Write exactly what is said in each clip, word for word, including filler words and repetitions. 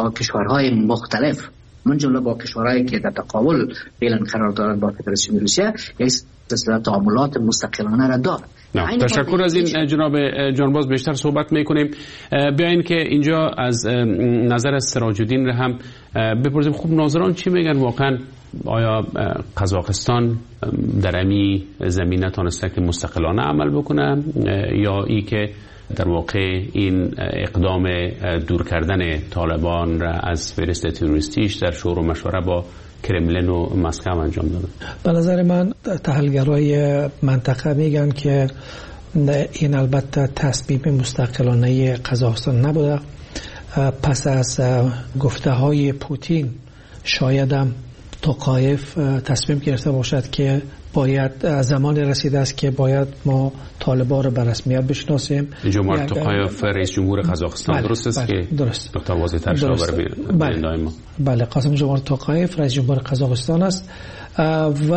با کشورهای مختلف من جمله با کشورهایی که در تقابل فعلا قرار دارند با فدراسیون روسیه یک سلسله تعاملات مستقلانه را دارد. تشکر از این جناب جانباز، بیشتر صحبت میکنیم. بیاین که اینجا از نظر سراج الدین را هم بپرسیم. خوب ناظران چی میگن واقعا؟ آیا قزاقستان در امی زمین نتانسته که مستقلانه عمل بکنه یا ای که در واقع این اقدام دور کردن طالبان را از فهرست تروریستیش در شور و مشوره با کرملین و مسکو انجام داده؟ به نظر من تحلیلگرای منطقه میگن که این البته تصمیم مستقلانه قزاقستان نبوده. پس از گفته های پوتین شاید هم توقایف تصمیم گرفته باشد که باید زمان رسیده است که باید ما طالبان رو به رسمیت بشناسیم. جمهور توقایف رئیس جمهور قزاقستان، بله، درست است؟ بله، که درست. نقطه واضح تر شده برای بله. ما بله، قاسم جمهور توقایف رئیس جمهور قزاقستان است و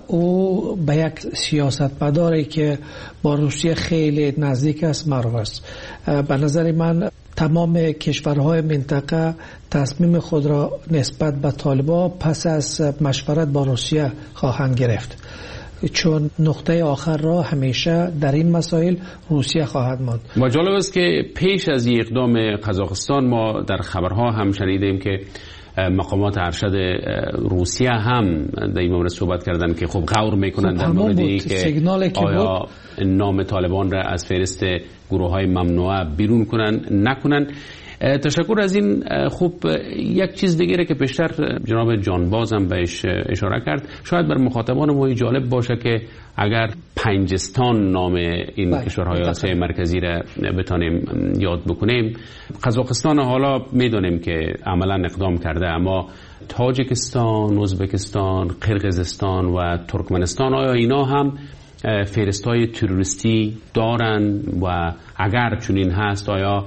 او به یک سیاستمداری که با روسیه خیلی نزدیک است معروف است. به نظر من تمام کشورهای منطقه تصمیم خود را نسبت به طالبان پس از مشورت با روسیه خواهند گرفت، چون نقطه آخر را همیشه در این مسائل روسیه خواهد ماند. و جالب است که پیش از این اقدام قزاقستان ما در خبرها هم شنیدیم که مقامات ارشد روسیه هم در این مورد صحبت کردن که خب غور میکنن در موردی که آیا نام طالبان را از فهرست گروه های ممنوعه بیرون کنن نکنن. تشکر از این. خوب یک چیز دیگه که پیشتر جناب جانباز هم بهش اشاره کرد، شاید بر مخاطبان ما جالب باشه که اگر پنجستان نام این باید. کشورهای آسیای مرکزی را بتانیم یاد بکنیم. قزاقستان حالا میدونیم که عملا اقدام کرده، اما تاجیکستان، ازبکستان، قرقیزستان و ترکمنستان آیا اینا هم فهرست‌های تروریستی دارن و اگر چنین هست آیا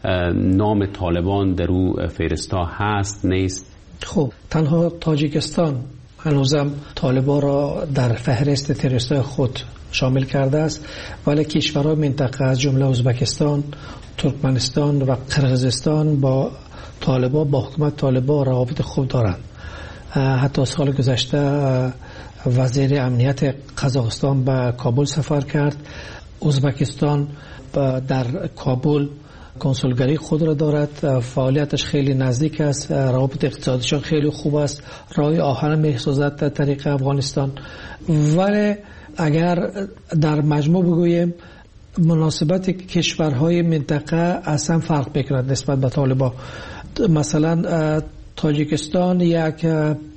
نام طالبان در او فهرستا هست نیست؟ خب تنها تاجیکستان هنوزم طالبان را در فهرست تروریست‌های خود شامل کرده است، ولی کشورهای منطقه از جمله ازبکستان، ترکمنستان و قرقیزستان با طالبان با حکومت طالبان روابط خوب دارند. حتی سال گذشته وزیر امنیت قزاقستان به کابل سفر کرد. ازبکستان در کابل کنسولگری خود را دارد، فعالیتش خیلی نزدیک است، روابط اقتصادیشان خیلی خوب است، راه آهن می‌سازد در طریق افغانستان. ولی اگر در مجموع بگوییم مناسبت کشورهای منطقه اصلا فرق می‌کند نسبت به طالبان. مثلا تاجیکستان یک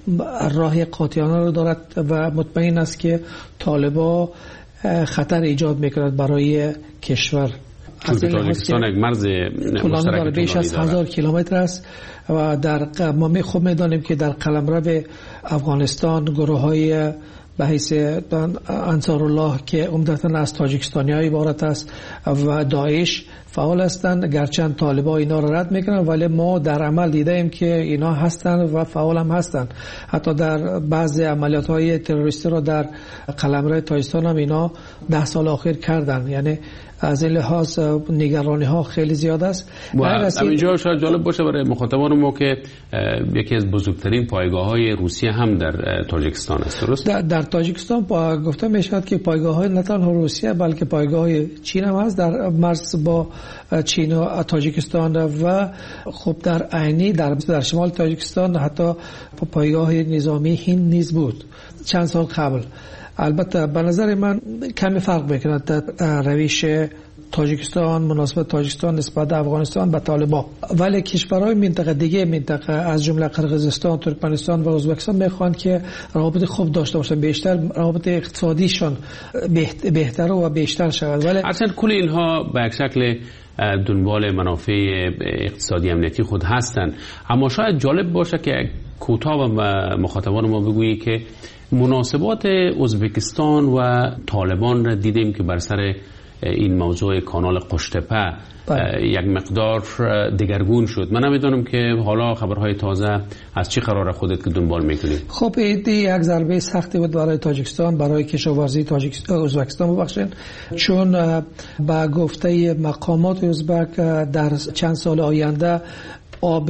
راه قاطعانه را دارد و مطمئن است که طالبان خطر ایجاد می‌کند برای کشور. از تاجیکستان یک مرز مشترک بیش از هزار کیلومتر است و در ما می خوب می‌دانیم که در قلمرو افغانستان گروه‌های به حیث انصارالله که عمدتاً از تاجیکستانی‌ها عبارت است و داعش فعال هستند، گرچند طالبان اینا را رد میکنن ولی ما در عمل دیدیم که اینا هستند و فعال هم هستند. حتی در بعضی عملیات‌های تروریستی را در قلمرو تاجیکستان هم اینا ده سال اخیر کردن. یعنی از این لحاظ نگرانی ها خیلی زیاد است. اینجا شاید جالب باشه برای مخاطبان ما که یکی از بزرگترین پایگاه های روسیه هم در تاجیکستان است، درست؟ در, در تاجیکستان گفته می شود که پایگاه های نه تنها روسیه بلکه پایگاه های چین هم هست در مرز با چین و تاجیکستان و خب در عینی در در شمال تاجیکستان حتی پایگاه نظامی هند نیز بود چند سال قبل. البته به نظر من کمی فرق میکند در روش تاجیکستان، مناسبت تاجیکستان نسبت افغانستان به طالبان، ولی کشورهای منطقه دیگه منطقه از جمله قرقیزستان، ترکمنستان و ازبکستان میخوان که روابط خوب داشته باشن، بیشتر روابط اقتصادیشان بهتر و بیشتر شود. ولی اصلا کل اینها به یک شکل دنبال منافع اقتصادی امنیتی خود هستند. اما شاید جالب باشه که کوتاه و مخاطبان ما بگویی که مناسبات ازبکستان و طالبان را دیدیم که بر سر این موضوع کانال قشتپه یک مقدار دگرگون شد. من نمیدونم که حالا خبرهای تازه از چی قراره خودت که دنبال میکنی؟ خب این یک ضربه سختی بود برای تاجیکستان، برای کشاورزی تاجیکستان ازبکستان ببخشید، چون با گفته مقامات ازبک در چند سال آینده آب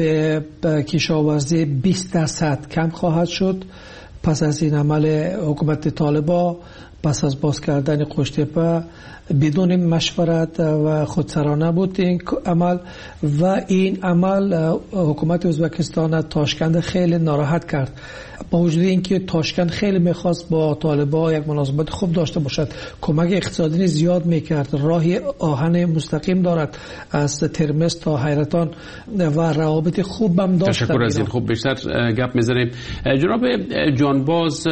کشاورزی بیست درصد کم خواهد شد پس از این عمل حکومت طالبان، پس از باز کردن قوشتپه بدون مشورت و خودسرانه بود این عمل و این عمل حکومت ازبکستان تاشکند خیلی ناراحت کرد. با وجود اینکه تاشکند خیلی میخواست با طالبان یک مناسبت خوب داشته باشد، کمک اقتصادی زیاد میکرد، راهی آهن مستقیم دارد از ترمز تا حیرتان و روابط خوب هم داشت. تشکر از این. خوب بیشتر گپ میزنیم. جناب جانباز،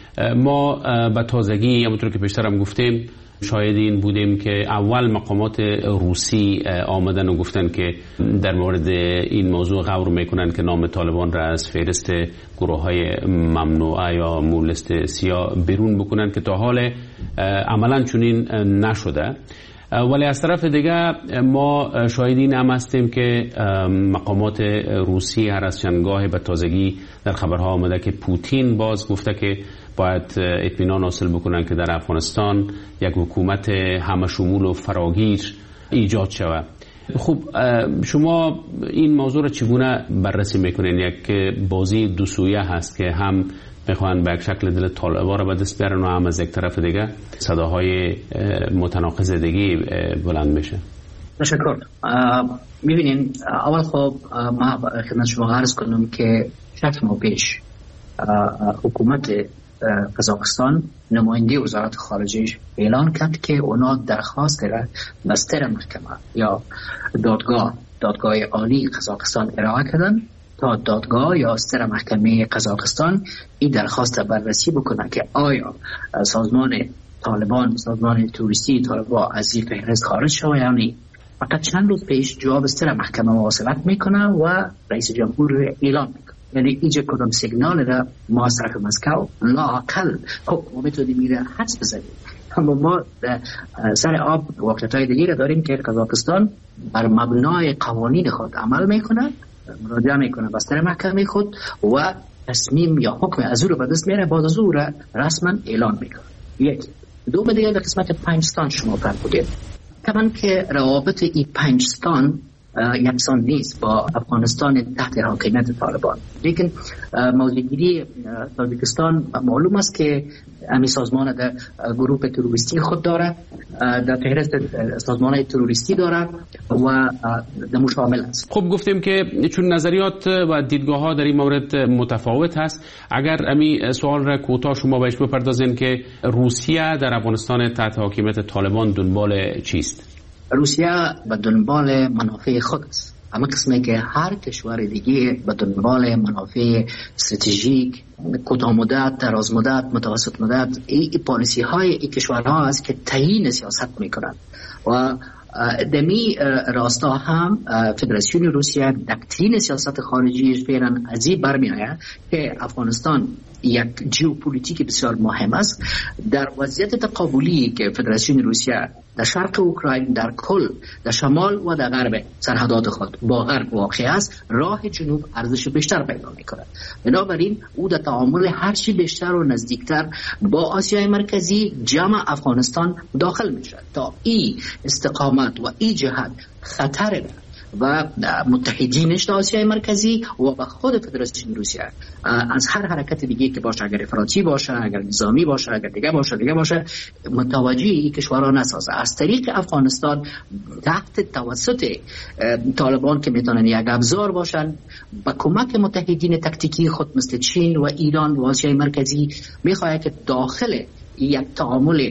ما به تازگی همونطور که بیشتر هم گفتیم شاهد این بودیم که اول مقامات روسی آمدن و گفتن که در مورد این موضوع غور میکنن که نام طالبان را از فهرست گروه های ممنوعه یا مولست سیاه بیرون بکنن که تا حال عملا چنین نشده. ولی از طرف دیگه ما شاهد این هم هستیم که مقامات روسی هر از چندگاه به تازگی در خبرها آمده که پوتین باز گفته که باید اطمینان حاصل بکنن که در افغانستان یک حکومت همه شمول و فراگیر ایجاد شود. خب شما این موضوع را چگونه بررسی میکنین؟ یک بازی دو سویه هست که هم میخوان به یک شکل دل طالبان را به دست بیارن و هم از یک طرف دیگه صداهای متناقض دیگه بلند میشه. تشکر. میبینین اول خب ما خدمت شما عرض کنم که شش ماه پیش حکومت قزاقستان نماینده وزارت خارجه اعلان کرد که اونا درخواست را به ستر محکمه یا دادگاه دادگاه عالی قزاقستان ارائه کردن تا دادگاه یا ستر محکمه قزاقستان این درخواست بررسی بکنه که آیا سازمان طالبان سازمان توریستی طالبان از این فهرست خارج شده یا نه. فقط چند روز پیش جواب ستر محکمه مواصلت میکنه و رئیس جمهور اعلان میکنه. یعنی اینجا کدام سیگنال را ما از طرف مسکو لااقل خب ما میتونیم میره حدس بزنیم، اما ما سر آب واقعیت‌های دیگه را داریم که قزاقستان بر مبنای قوانین خود عمل میکنه، مراجعه میکنه به ستر محکمه خود و تصمیم یا حکم از او رو به دست میاره، بعد از او را رسما اعلان میکنه. یک دو دیگه در قسمت پنجستان شما فرمودید طبعا که روابط این پنجستان یکسان نیست با افغانستان تحت حاکمیت طالبان، لیکن موضوعگیری تاجیکستان معلوم است که امی سازمان در گروه تروریستی خود داره، در فهرست سازمان تروریستی داره و دمو شامل است. خب گفتیم که چون نظریات و دیدگاه ها در این مورد متفاوت هست، اگر امی سوال را کوتاه شما بهش بپردازین که روسیه در افغانستان تحت حاکمیت طالبان دنبال چیست؟ روسیه به دنبال منافع خود است، اما قسمی که هر کشور دیگه به دنبال منافع استراتژیک کوتاه مدت، دراز مدت، متوسط مدت، این پالیسی های این کشورها است که تعیین سیاست میکنند و دمی راستا هم فدراسیون روسیه دکترین سیاست خارجیش فعلا از این برمیآید که افغانستان یک ژئوپلیتیک بسیار مهم است. در وضعیت تقابلی که فدراسیون روسیه در شرق اوکراین، در کل، در شمال و در غرب سرحدات خود با غرب واقع است، راه جنوب ارزش بیشتر پیدا می‌کند. بنابراین او در تعامل هر چی بیشتر و نزدیکتر با آسیای مرکزی جمع افغانستان داخل می‌شود تا این استقامت و این جهت خطر و متحدینش در آسیای مرکزی و به خود فدراسیون روسیه از هر حرکت دیگه که باشه، اگر افراطی باشه، اگر نظامی باشه، اگر دیگه باشه دیگه باشه متوجه این کشورها نسازه. از طریق افغانستان تحت توسط طالبان که میتونن یک ابزار باشن با کمک متحدین تکتیکی خود مثل چین و ایران و آسیای مرکزی میخواد که داخل یک تعامل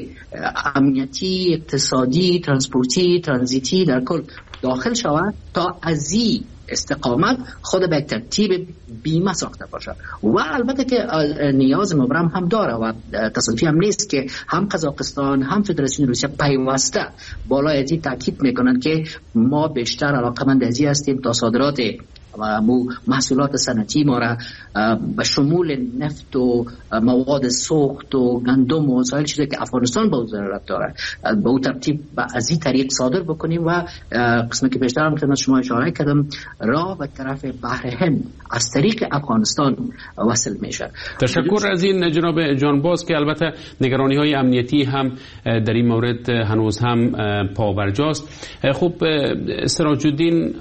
امنیتی، اقتصادی، ترانسپورتی، ترانزیتی در کل داخل شود تا از این استقامت خود به ترتیب بیمه ساخته باشه. و البته که نیاز مبرم هم داره و تصادفی هم نیست که هم قزاقستان هم فدراسیون روسیه پیوسته بالای از این تاکید میکنن که ما بیشتر علاقمند از این هستیم تا صادرات و محصولات صنعتی ما را به شمول نفت و مواد سوخت و گندم و سایر چیزی که افغانستان به ضرورت داره به اون ترتیب از این طریق صادر بکنیم و قسمی که بیشتر هم خدمت شما اشاره کردم راه به طرف بحر هند از طریق افغانستان وصل میشه. تشکر از این جناب جانباز که البته نگرانی های امنیتی هم در این مورد هنوز هم پابرجاست. خب سراج الدین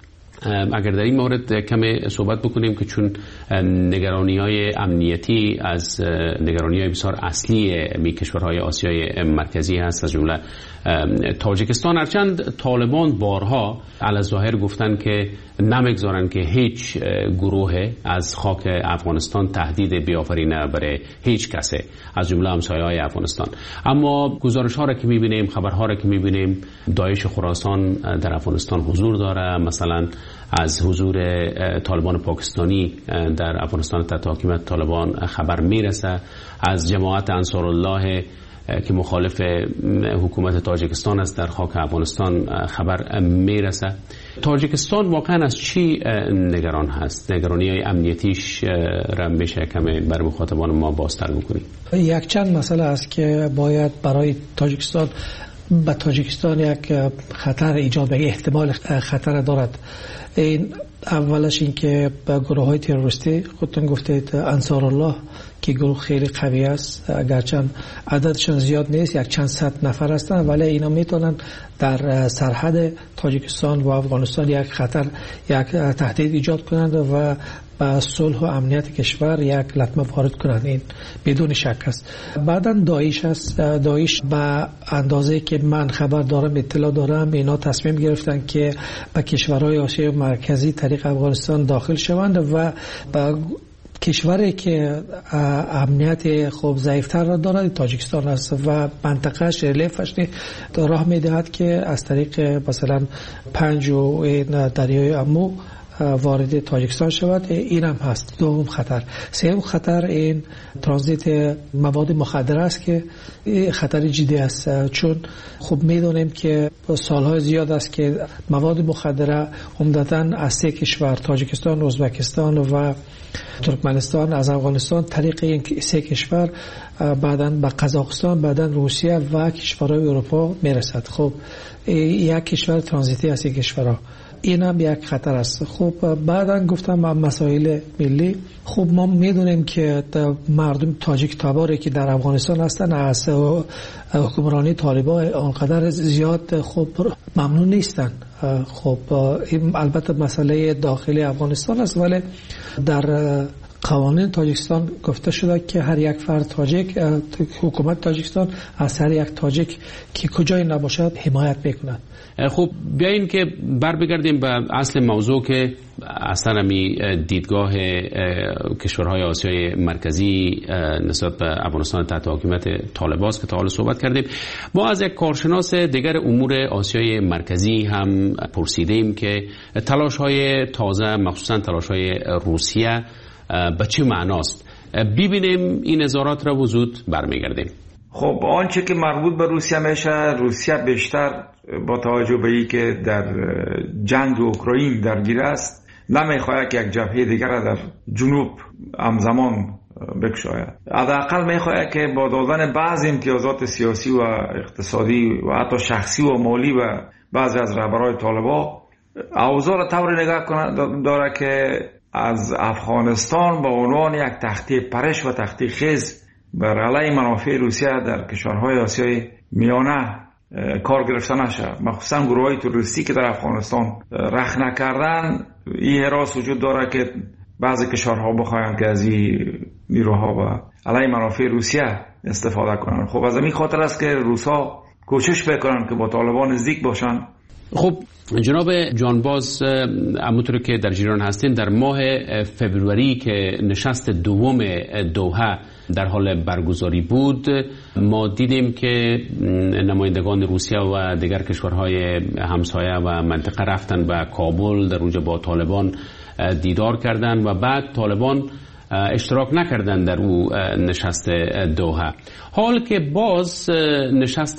اگر در این مورد کمی صحبت بکنیم که چون نگرانی‌های امنیتی از نگرانی‌های بسیار اصلی می کشورهای آسیای مرکزی هست، از جمله تاجیکستان، هرچند طالبان بارها علی ظاهر گفتن که نمیگذارن که هیچ گروه از خاک افغانستان تهدید بیافرینه برای هیچ کسی از جمله همسایه‌های افغانستان. اما گزارش‌ها را که می‌بینیم، خبرها را که می‌بینیم، داعش خراسان در افغانستان حضور داره. مثلا از حضور طالبان پاکستانی در افغانستان تحت حکومت طالبان خبر میرسه. از جماعت انصارالله که مخالف حکومت تاجیکستان است در خاک افغانستان خبر میرسه. تاجیکستان واقعا از چی نگران هست؟ نگرانی های امنیتیش را میشه کمی بر مخاطبان ما بازتر بکنیم؟ یک چند مسئله است که باید برای تاجیکستان به تاجیکستان یک خطر ایجاد به احتمال خطر دارد. این اولش این که به گروه های تروریستی خودتون گفتید انصارالله که گروه خیلی قوی است، اگرچه عددشان زیاد نیست، یک چند صد نفر هستند، ولی اینا میتونن در سرحد تاجیکستان و افغانستان یک خطر، یک تهدید ایجاد کنند و به صلح و امنیت کشور یک لطمه وارد کنند. این بدون شک است. بعداً داعش است. داعش به اندازه که من خبر دارم، اطلاع دارم، اینا تصمیم گرفتن که به کشورهای آسیای مرکزی طریق افغانستان داخل شوند و به کشوری که امنیت خوب ضعیفتر را دارد تاجیکستان است و منطقهش ریلیفش راه میدهد که از طریق مثلا پنج و دریای امو وارد تاجیکستان شود. این هم هست دوم خطر. سوم خطر این ترانزیت مواد مخدر است که خطر جدی است، چون خوب میدونیم که سالهای زیاد است که مواد مخدر عمدتاً از سه کشور، تاجیکستان، ازبکستان و ترکمنستان، از افغانستان طریق این سه کشور بعداً به قزاقستان، بعداً روسیه و کشورهای اروپا میرسد. خب یک کشور ترانزیتی است این کشورها. این هم یک خطر است. خب بعدا گفتم مسائل ملی. خب ما میدونیم که مردم تاجیک تباری که در افغانستان هستن از حکمرانی طالبان آنقدر زیاد خب ممنون نیستن. خب این البته مسئله داخلی افغانستان است، ولی در قوانین تاجیکستان گفته شده که هر یک فرد تاجیک، حکومت تاجیکستان از هر یک تاجیک که کجای نباشد حمایت میکنند. خب بیاییم که بر بگردیم به اصل موضوع که اصلا می دیدگاه کشورهای آسیای مرکزی نسبت به افغانستان تحت حکومت طالبان است که تا حالا صحبت کردیم. ما از یک کارشناس دیگر امور آسیای مرکزی هم پرسیدیم که تلاش‌های تازه، مخصوصا تلاش‌های روسیه، به چه معناست؟ ببینیم این نظارات را وجود برمیگردیم. خب آنچه که مربوط به روسیه میشه، روسیه بیشتر با توجه به این که در جنگ اوکراین درگیر است نمیخواهد که یک جبهه دیگر در جنوب همزمان بکشاید. حداقل میخواهد که با دادن بعض امتیازات سیاسی و اقتصادی و حتی شخصی و مالی و بعضی از رهبران طالبان اوضاع را طوری نگاه کنه داره که از افغانستان به عنوان یک تخته پرش و تخته خیز بر علیه منافع روسیه در کشورهای آسیای میانه کار گرفته نشه. مخصوصا گروه های تروریستی که در افغانستان رخ نکردن، این حراس وجود داره که بعضی کشورها بخواهند که از این نیروها و علیه منافع روسیه استفاده کنند. خب از این خاطر است که روسا کوشش بکنند که با طالبان نزدیک باشند. خب جناب جانباز، همونطور که در جریان هستین، در ماه فوریه که نشست دوم دوحه در حال برگزاری بود، ما دیدیم که نمایندگان روسیه و دیگر کشورهای همسایه و منطقه رفتن به کابل، در اونجا با طالبان دیدار کردند و بعد طالبان اشتراک نکردن در او نشست دوحه. حال که باز نشست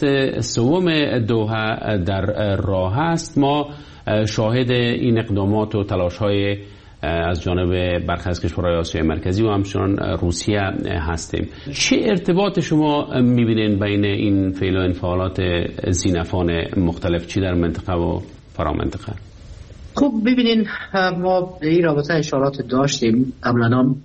سوم دوحه در راه است، ما شاهد این اقدامات و تلاش‌های از جانب برخی از کشورهای آسیای مرکزی و همچنان روسیه هستیم. چه ارتباط شما می‌بینید بین این فعل و انفعالات زینفان مختلف، چی در منطقه و فرامنطقه؟ خب ببینین، ما این رابطه اشارات داشتیم قبلا.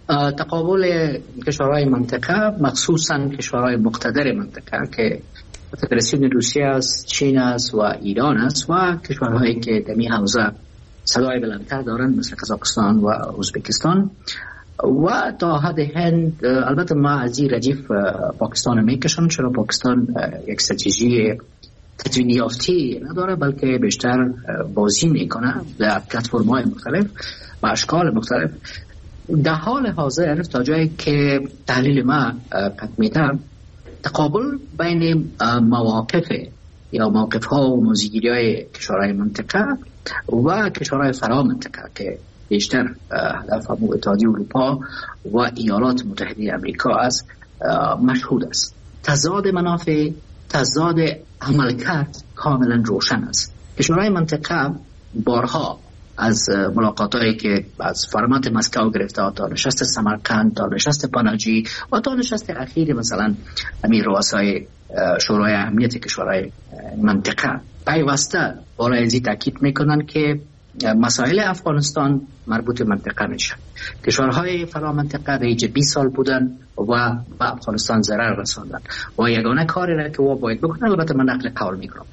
تقابل کشورهای منطقه، مخصوصا کشورهای مقتدر منطقه که فدراسیون روسیه است، چین است و ایران است و کشورهایی که در این حوزه صدای بلندتر دارن مثل قزاقستان و ازبکستان و تا حد هند. البته ما از این ردیف پاکستان میکشن، چرا پاکستان یک استراتژی تدوین یافتی نداره بلکه بیشتر بازی میکنه در پلتفرم‌های مختلف و اشکال مختلف. در حال حاضر تا جایی که تحلیل ما قد میده تقابل بین مواقف یا موقف ها و موضع‌گیری های کشورهای منطقه و کشورهای فرا منطقه که بیشتر هدف همون اتحادیه اروپا و ایالات متحده امریکا است مشهود است. تضاد منافع، تضاد عملکرد کاملا روشن است. کشورهای منطقه بارها از ملاقاتایی که از فرمت مسکو گرفته تا نشست سمرقند تا نشست پاناجی و تا نشست اخیر مثلا امیر رؤسای شورای امنیت کشورهای منطقه پیوسته بالای ازی تاکید میکنن که مسائل افغانستان مربوط منطقه میشه. کشورهای فرا منطقه در بیست سال بودن و به افغانستان ضرر رساندن و یگانه کاری را که او باید بکنن، البته من نقل قول میکنم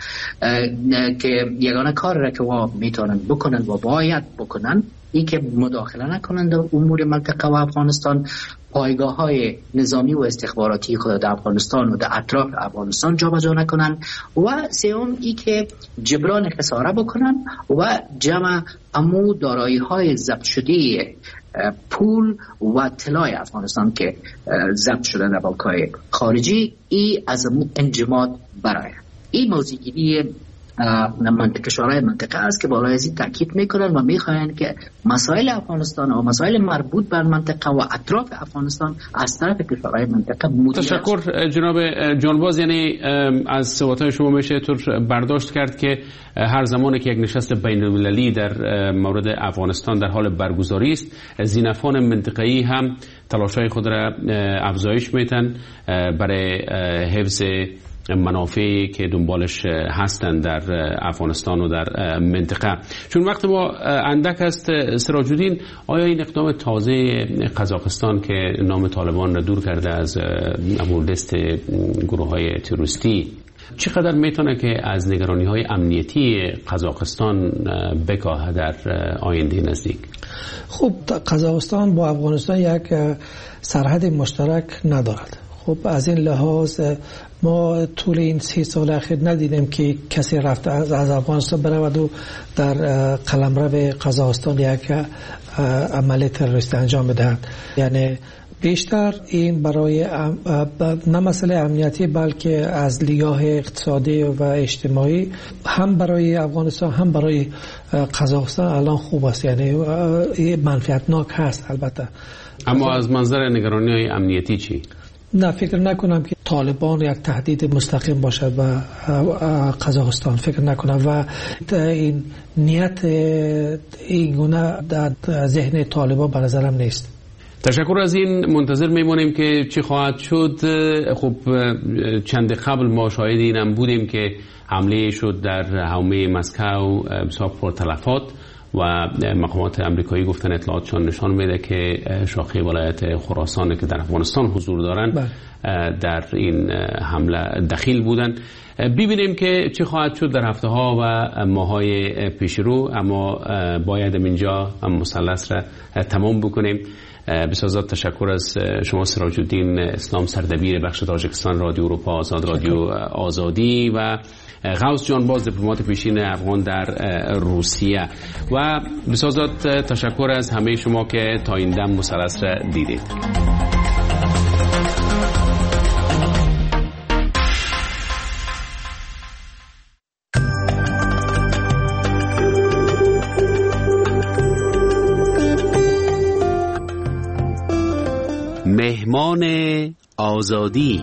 که یگانه کاری را که او میتونن بکنن و باید بکنن این که مداخله نکنند در امور منطقه و افغانستان، پایگاه های نظامی و استخباراتی خود در افغانستان و در اطراف افغانستان جابجا نکنن و سوم ای که جبران خساره بکنن و جمع امو دارایی های ضبط شده پول و طلای افغانستان که ضبط شده در بانک‌های خارجی ای از امو انجماد برای این موضوعگیری منطقه کشورهای منطقه است که بالای ازی تاکید میکنن و میخواین که مسائل افغانستان و مسائل مربوط بر منطقه و اطراف افغانستان از طرف کشورهای منطقه مدیریت. تشکر جناب جانباز. یعنی از صحبت‌های شما میشه طور برداشت کرد که هر زمانی که یک نشست بین‌المللی در مورد افغانستان در حال برگزاری است، زینفان منطقه‌ای هم تلاش‌های خود را افزایش میتن برای حفظ منافعی که دنبالش هستند در افغانستان و در منطقه. چون وقت ما اندک است، سراج الدین، آیا این اقدام تازه قزاقستان که نام طالبان را دور کرده از لیست گروه‌های تروریستی چقدر میتونه که از نگرانی‌های امنیتی قزاقستان بکاهه در آینده نزدیک؟ خب قزاقستان با افغانستان یک سرحد مشترک ندارد. خب از این لحاظ ما طول این سی سال اخیر ندیدیم که کسی رفته از افغانستان برود و در قلمرو قزاقستان یک عمل تروریستی انجام بدهد. یعنی بیشتر این برای نه مسئله امنیتی بلکه از لحاظ اقتصادی و اجتماعی هم برای افغانستان هم برای قزاقستان الان خوب است، یعنی منفعتناک هست. البته اما از منظر نگرانی‌های امنیتی چی؟ نه، فکر نکنم که طالبان یک تهدید مستقیم باشد و قزاقستان، فکر نکنم و این نیت این گونه در ذهن طالبان به نظرم نیست. تشکر از این. منتظر میمونیم که چی خواهد شد. خب چند قبل ما شاهد اینم بودیم که حمله شد در حومه مسکو بسیار پرتلفات و مقامات امریکایی گفتن اطلاعاتشان نشان میده که شاخه ولایت خراسان که در افغانستان حضور دارن در این حمله دخیل بودن. ببینیم که چه خواهد شد در هفته ها و ماه های پیش رو، اما باید اینجا مثلث را تمام بکنیم. بسیار تشکر از شما سراج الدین اسلام، سردبیر بخش تاجیکستان رادیو اروپا آزاد، رادیو آزادی، و غوث جانباز، دیپلمات پیشین افغان در روسیه. و بسیار تشکر از همه شما که تا این دم مثلث را دیدید. مهمان آزادی.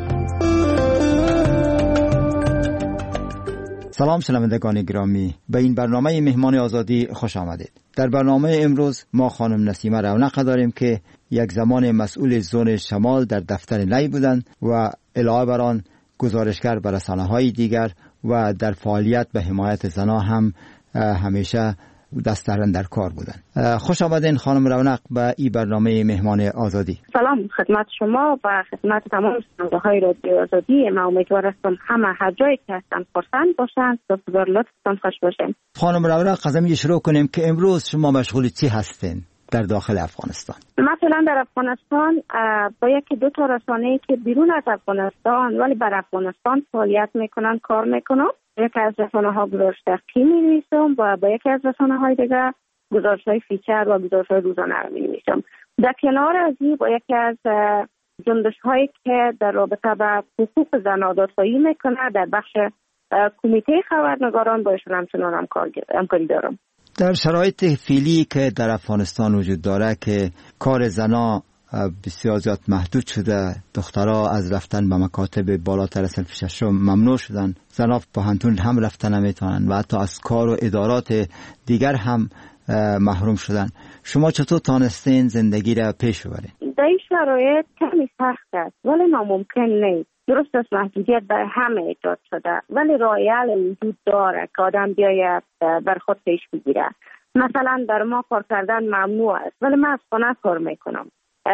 سلام شنوندگان گرامی، به این برنامه مهمان آزادی خوش آمدید. در برنامه امروز ما خانم نسیمه رونق داریم که یک زمان مسئول زون شمال در دفتر نی بودند و علاوه بر آن گزارشگر بر رسانه‌های دیگر و در فعالیت به حمایت زنان هم همیشه دست در کار بودن. خوش آمدین خانم رونق به این برنامه مهمان آزادی. سلام خدمت شما و خدمت تمام شنونده های رادیو آزادی. من امیدوار هستم همه هر جایی که هستن خرسند باشن، سپاسگزار، لطفتان خوش باشین. خانم رونق از همین شروع کنیم که امروز شما مشغول چی هستین در داخل افغانستان؟ مثلا در افغانستان با یکی دو تا رسانه‌ای که بیرون از افغانستان ولی بر افغانستان فعالیت میکنن کار میکنم. یکی از رسانه‌ها گزارش دقیقی می‌نویسم و با یکی از رسانه‌های دیگر گزارش‌های فیچر و گزارش‌های روزانه رو می‌نویسم. در کنار از این با یکی از جنبش‌هایی که در رابطه با حقوق زن آزادخواهی میکنه در بخش کمیته خبرنگاران با ایشون همچنان همکاری دارم. در شرایط فعلی که در افغانستان وجود داره که کار زنا بسیار زیاد محدود شده، دخترها از رفتن به مکاتب بالاتر از صنف ششم ممنوع شدن، زنها پوهنتون هم رفتن نمیتونن و حتی از کار و ادارات دیگر هم محروم شدن. شما چطور تانستین زندگی را پیش ببرین؟ در این شرایط کمی سخت است ولی ناممکن نیست. درست است محدودیت برای همه ایجاد شده ولی راه حل وجود داره که آدم بیاید بر خود پیش بگیره. مثلا در ما کار کردن ممنوع است ولی من از خانه کار میکنم.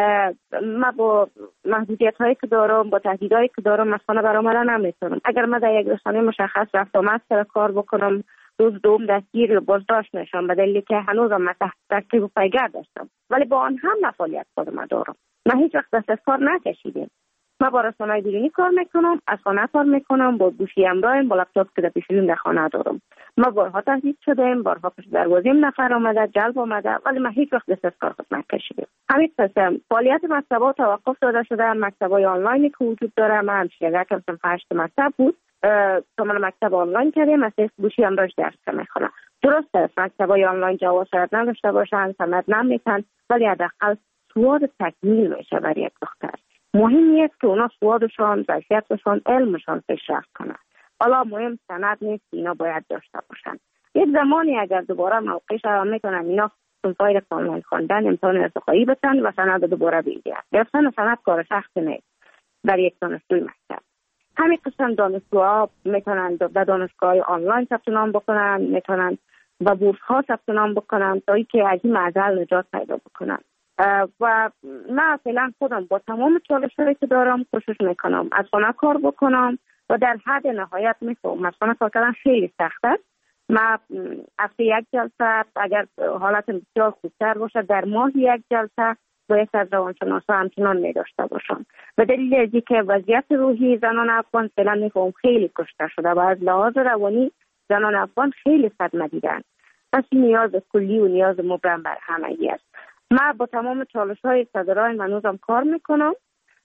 ما با محدودیت هایی که دارم، با تهدیدهایی که دارم از خانه برآمدن نمیتونم. اگر من در یک رسانه مشخص رفت آمد سر کار بکنم، روز دوم دستگیر بازداشت نشم به دلیلی که هنوزم من تحت تعقیب و پیگرد داشتم ولی با آن هم فعالیت خودم دارم. من هیچ وقت دست از کار نکشیدم. من با رسانه‌های بیرونی کار میکنم، از خانه کار میکنم، با گوشی همراهم، با لپتاپ که در پیشیم در خانه دارم. ما بارها تهدید شدیم، بارها پشت دروازه‌ام نفر آمده، جلب آمده ولی من هیچ وقت دست از کار خود نکشیدم. همین قسم فعالیت مکتب‌ها توقف داده شده. مکتب‌های آنلاینی که وجود داره، من همشیره که مثلا هشت مکتب بود، تو من مکتب آنلاین کردیم، مثلا گوشی هم داشت درس میخونم. درست است مکتب‌های آنلاین جواز شاید نداشته باشن، سند نمیتن ولی حداقل سواد تکمیل میشه برای یک دختر. مهم است که اونا سوادشان، ظرفیتشان، علمشان پیشرفت کنند. حالا مهم سند نیست، اینا باید داشته باشن. یک زمانی اگر دوباره موقعش هم میتونن اینا فایل آنلاین خواندن، امتحان ارتقایی بتن و سند دوباره بگیرن. گرفتن سند کار سخت نیست برای یک دانشجوی مکتب. همین قسم دانشجوها میتونن در دانشگاه آنلاین ثبت نام بکنن، میتونن و بورس ها ثبت نام بکنن تا اینکه از این معضل نجات پیدا بکنن. و من فعلا خودم با تمام چالش‌هایی که دارم کوشش میکنم از خانه کار بکنم و در حد نهایت میتونم. از خانه کار کردن خیلی سخت است. من هفته یک جلسه اگر حالت بسیار خوبتر باشه در ماه یک جلسه با یک از روانشناسا همچنان میداشته باشم. به دلیل از اینکه وضعیت روحی زنان افغان فعلا میفهم خیلی کشته شده و از لحاظ روانی زنان افغان خیلی صدمه دیدن. پس نیاز کلی و نیاز مبرم بر همگی است. من با تمام چالش‌های صدرای منوزم کار میکنم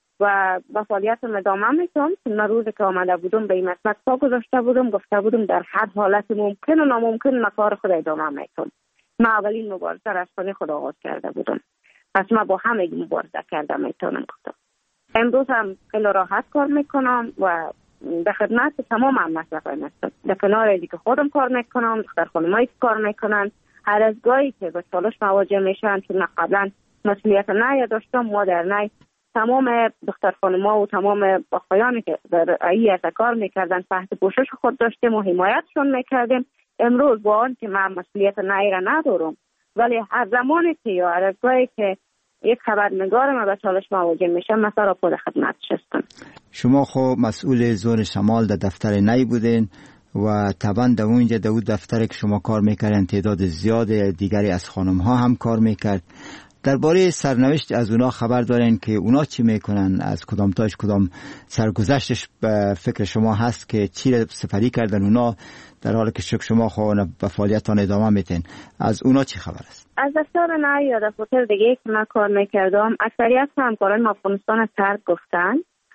و با فعالیتم ادامه میتونم. من روزی که آمده بودم به این مسئله پا گذاشته بودم، گفته بودم در هر حالت ممکن و ناممکن من کار خود ادامه میتونم. من اولین مبارزه را از خانه خود آغاز کرده بودم، پس من با همه مبارزه کرده میتونم. امروز هم خیلی راحت کار میکنم و به خدمت تمام هم مسئله هستم. در کنار اینکه خودم کار میکنم، دختر خانمایی که کار میکنن، هر از گاهی که به چالش مواجه میشن چون قبلا مسئولیت نه داشتم، ما در نه تمام دختر خانم‌ها و تمام آقایانی که در ایت کار میکردن تحت پوشش خود داشتیم و حمایتشون میکردیم. امروز با آن که من مسئولیت نه را ندارم ولی هر زمانی که یا هر از گاهی که یک خبرنگار ما به چالش مواجه میشه مثلا خود خدمتش هستم. شما خب مسئول زون شمال در دفتر نی بودین و طبعا در اونجا در اون دفتر که شما کار میکردن تعداد زیاد دیگری از خانم ها هم کار میکرد. درباره سرنوشت از اونا خبر دارین که اونا چی میکنن؟ از کدام تاش کدام سرگذشتش به فکر شما هست که چی سپری کردن اونا در حالی که شک شما خواهن به فعالیتان ادامه میتین؟ از اونا چی خبر است؟ از دفتر نه یا دفتر دیگه که من کار میکردم اکثریت همکاران افغانستان از ترک گفتن.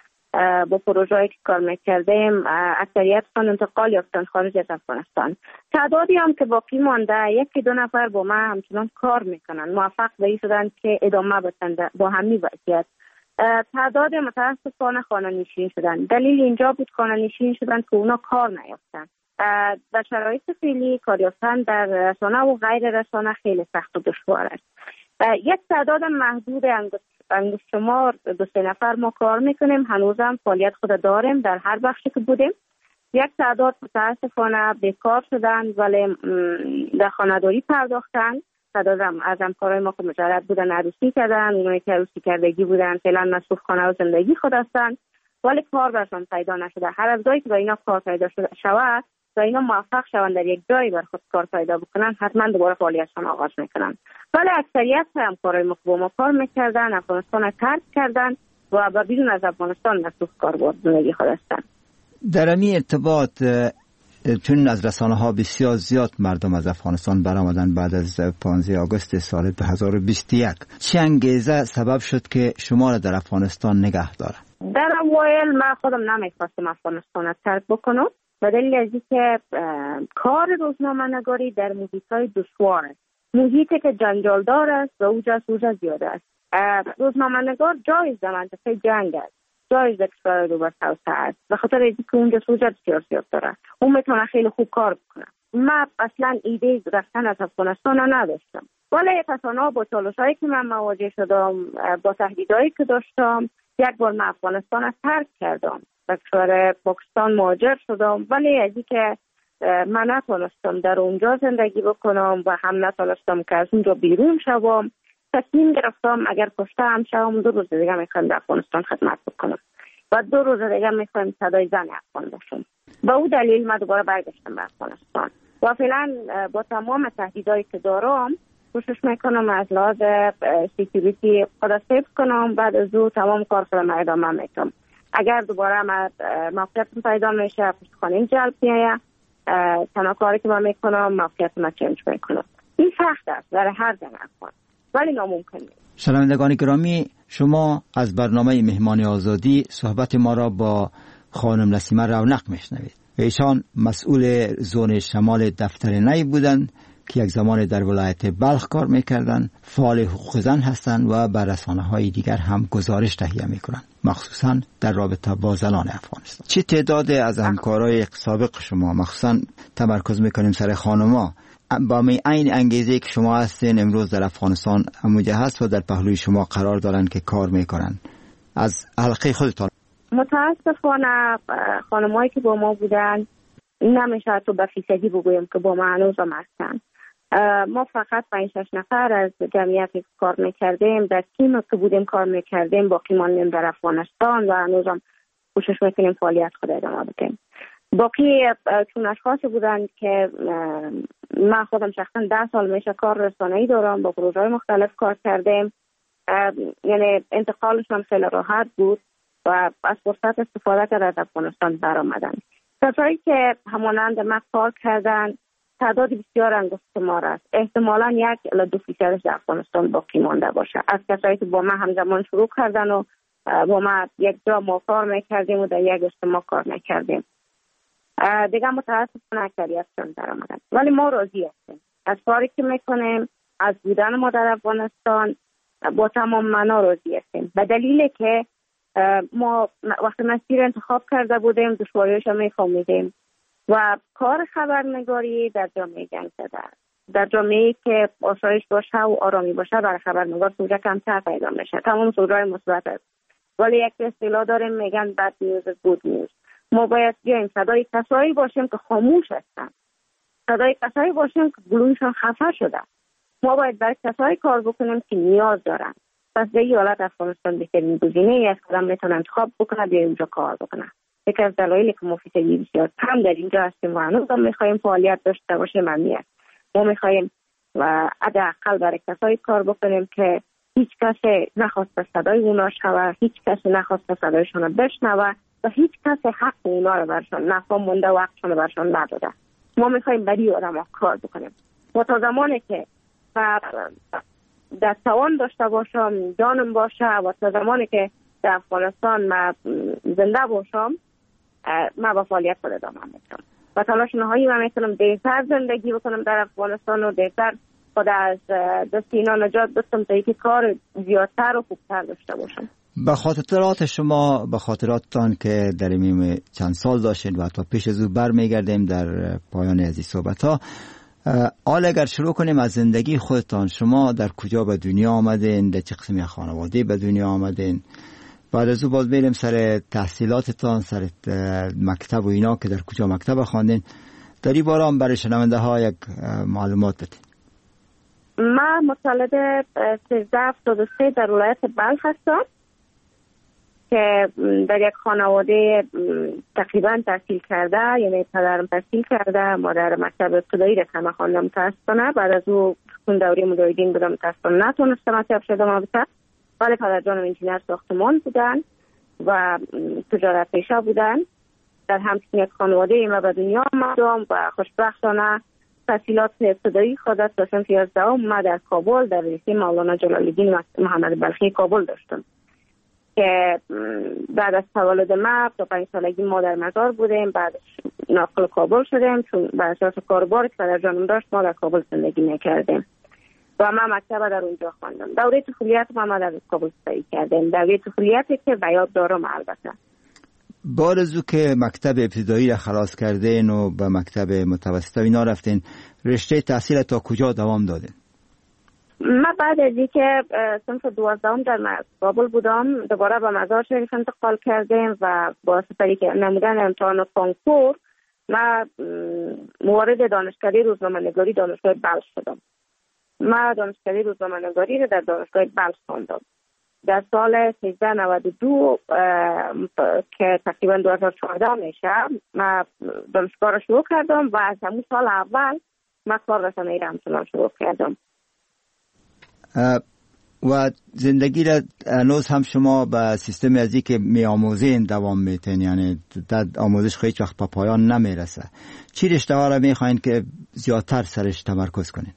با پروژه‌ای که کار میکردیم اکثریتشون انتقال یافتن خارج از افغانستان. تعدادی هم که باقی مانده یکی دو نفر با من همچنان کار میکنن، موفق به این شدن که ادامه بدن با همین وضعیت. تعداد متاسفانه خانه نشین شدن. دلیل اینجا بود خانه نشین شدن که اونا کار نیافتن. در شرایط فعلی کار یافتن در رسانه و غیر رسانه خیلی سخت و دشوار است. یک تعداد محدود انگشت شمار دو سه نفر ما کار میکنیم، هنوزم فعالیت خود داریم در هر بخشی که بودیم. یک تعداد متاسفانه بیکار شدن ولی در خانه‌داری پرداختن. تعداد از همکارای ما که مجرد بودن عروسی کردن، اونایی که عروسی کردگی بودن فعلا مصروف خانه و زندگی خود هستن ولی کار برشان پیدا نشده. هر از گاهی که با اینا کار پیدا شود و اینا موفق شوند در یک جایی بر خود کار پیدا بکنن، حتما دوباره فعالیتشان آغاز میکنن. ولی اکثریت همکارای ما که با ما کار میکردن افغانستان ترک کردن و با بیرون از افغانستان مصروف کار و زندگی خود هستن. در این ارتباط چون از رسانه ها بسیار زیاد مردم از افغانستان برآمدن بعد از پانزده آگوست سال دو هزار و بیست و یک، چه انگیزه سبب شد که شما را در افغانستان نگه داره؟ در اوایل من خودم نمیخواستم افغانستان را ترک بکنم به دلیل از اینکه کار روزنامه‌نگاری در محیط‌های دشوار است، محیطی که جنجالدار است و اوجا سوژه زیاده است. روزنامه‌نگار جایز در منطقه جنگ است، جایز در کشور رو بر سوسه است و خاطر اینکه اونجا سوژه بسیار زیاد داره، اون میتونه خیلی خوب کار بکنه. من اصلا ایده رفتن از افغانستان را نداشتم ولی تصانع با چالش‌هایی که من مواجه شدم، با تهدیدهایی که داشتم، یک بار من افغانستان را ترک کردم به کشور پاکستان مهاجر شدم ولی از اینکه من نتونستم در اونجا زندگی بکنم و هم نتونستم که از اونجا بیرون شوم، تصمیم گرفتم اگر کشته هم شوم دو روز دیگه میخوام در افغانستان خدمت بکنم و دو روز دیگه میخوام صدای زن افغان باشم. با او دلیل من دوباره برگشتم به افغانستان و فعلا با تمام تهدیدایی که دارم کوشش میکنم از لحاظ سکیوریتی خود سیف کنم، بعد از او تمام کار خودم ادامه میدم. اگر دوباره من موقعیتم پیدا میشه پشتخانه جلب میایه، تنها کاری که من میکنم موقعیتم چنج میکنم. این سخت است برای هر زن افغان ولی ناممکن نیست. شنوندگان گرامی، شما از برنامه مهمان آزادی صحبت ما را با خانم نسیمه رونق میشنوید. ایشان مسئول زون شمال دفتر نی بودند که یک زمان در ولایت بلخ کار میکردن، فعال حقوق زن هستند و بر رسانه‌های دیگر هم گزارش تهیه میکنند، مخصوصا در رابطه با زنان افغانستان. چه تعداد از همکارای سابق شما مخصوصا تمرکز میکنیم سر خانم‌ها با می این انگیزه که شما هستین امروز در افغانستان همونجا هست و در پهلوی شما قرار دارن که کار میکنن، از حلقه خودتان؟ متاسفانه خانمایی که با ما بودن نمیشه تو به فیصدی بگویم که با ما هنوز هم هستن. ما فقط پنج شش نفر از جمعیتی که کار میکردیم در تیم که بودیم کار میکردیم باقی ماندیم در افغانستان و هنوز هم کوشش میکنیم فعالیت خود ادامه بدیم. باقی چون اشخاصی بودن که من خودم شخصا ده سال میشه کار رسانه‌ای دارم، با پروژه‌های مختلف کار کردیم، یعنی انتقالشون خیلی راحت بود و از فرصت استفاده کرده از افغانستان برآمدن. کسایی که همانند من کار کردن تعداد بسیار انگشتمار است، احتمالاً یک الی دو فیصدش در افغانستان باقی مانده باشه. از کسایی که با من همزمان شروع کردن و با من یک جا ما کار میکردیم و در یک اجتماع کار میکردیم، دیگه متاسفانه اکثریتشون در آمدن. ولی ما راضی هستیم از کاری که میکنیم، از بودن ما در افغانستان با تمام معنا راضی هستیم به دلیل که ما وقتی مسیر انتخاب کرده بودیم دشواریش هم میفهمیدیم و کار خبرنگاری در جامعه جنگ زده است. در جامعه‌ای که آسایش باشه و آرامی باشه برای خبرنگار سوژه کمتر پیدا میشه، تمام سوژه‌های مثبت است ولی یک اصطلاح داریم میگن بد نیوز گود نیوز. ما باید بیایم صدای کسایی باشیم که خاموش هستن، صدای کسایی باشیم که گلویشون خفه شده. ما باید برای کسایی کار بکنیم که نیاز دارن. پس به این حالت افغانستان بهترین گزینه‌ای است که آدم میتونه انتخاب بکنه بیایم اینجا کار بکنه. یکی از دلایلی که ما فیصدی بسیار کم در اینجا هستیم و هنوز هم میخوایم فعالیت داشته باشیم همین است. ما میخوایم و حداقل برای کسایی کار بکنیم که هیچ کسی نخواسته صدای اونا شوه، هیچ کسی نخواسته صدایشون بشنوه و هیچ کسی حق اونا رو برشان نفهم مونده و حقشون رو برشان نداده. ما میخوایم برای آدم ها کار بکنیم و تا زمانی که در توان داشته باشم، جانم باشه و تا زمانی که در افغانستان من زنده باشم من با فعالیت خود ادامه میدم و تلاش نهایی من میتونم دیرتر زندگی بکنم در افغانستان و دیرتر خود از دست اینا نجات بدم تا اینکه کار زیادتر و خوبتر داشته باشم. به خاطرات شما، به خاطراتتان که در این چند سال داشتید و تا پیش از او برمیگردیم در پایان از این صحبت ها، حالا اگر شروع کنیم از زندگی خودتان، شما در کجا به دنیا آمدین، در چه قسمی خانواده به دنیا آمدین بعد از او باز میریم سر تحصیلاتتان، سر مکتب و اینا که در کجا مکتب خواندین. در این باره هم برای شنونده ها یک معلومات بدین. من متولد سیزده هفتاد و سه در ولایت بلخ هستم که در یک خانواده تقریبا تحصیل کرده، یعنی پدرم تحصیل کرده، مادر مکتب ابتدایی را که خواندم متاسفانه. بعد از او اون دوره مدرسین بودم متاسفانه نتونستم مکتب شدم البته، ولی پدرجانم انجینر ساختمان بودن و تجارت پیشه بودن. در همچین یک خانواده ما به دنیا آمدم و خوشبختانه تحصیلات ابتدایی خود از صنف یازدهم ما در کابل در لیسه مولانا جلال الدین محمد بلخی کابل داشتم که بعد از تولد ما تا پنج سالگی ما در مزار بودیم. بعد ناقل کابل شدیم چون بر اساس کاربار که پدرجانم داشت ما در کابل زندگی میکردیم و من مکتب در اونجا خواندم. دوره طفولیت ما در کابل سپری کردیم، دوره طفولیتی که به یاد دارم. البته بعد از او که مکتب ابتدایی را خلاص کردین و به مکتب متوسط اینا رفتین، رشته تحصیل تا کجا دوام دادین؟ من بعد از اینکه صنف دوازدهم در کابل بودم دوباره به مزار شریف انتقال کردیم و با سپری که نمودن امتحان کنکور من موارد دانشکده روزنامه‌نگاری دانشگاه بلخ شدم. من دانشکده روزنامه‌نگاری را در دانشگاه بلخ خواندم. در سال سیزده نود و دو که تقریبا دو هزار و چهارده میشه من دانشگاه را شروع کردم و از همون سال اول من کار رسانه‌ای را همچنان شروع کردم. و زندگی را هنوز هم شما به سیستم ازی که می آموزین دوام میتین، یعنی در آموزش خیلی وقت به پایان نمیرسه. چی رشته ها را میخواین که زیادتر سرش تمرکز کنین؟